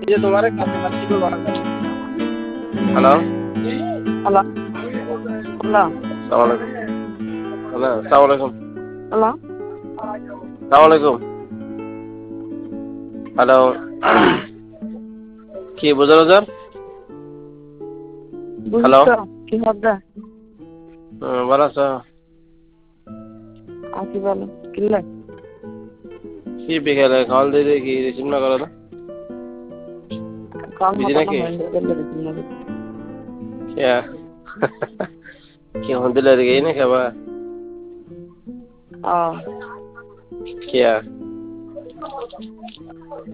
যে তোমার কাছে কাছে করবো হ্যালো হ্যালো হ্যালো সালাম আলাইকুম হ্যালো সালাম আলাইকুম হ্যালো সালাম আলাইকুম হ্যালো কি বুঝার হাজার হ্যালো বুঝছো কি হবে ভালো আছো কি বলো কিনলে কি বিকেলে কল দিয়ে কি রিসিভ না করো না কম বিজি হতো না নাকি হয়ে কি হন্দিলে রে গই না খাবা ও কিয়া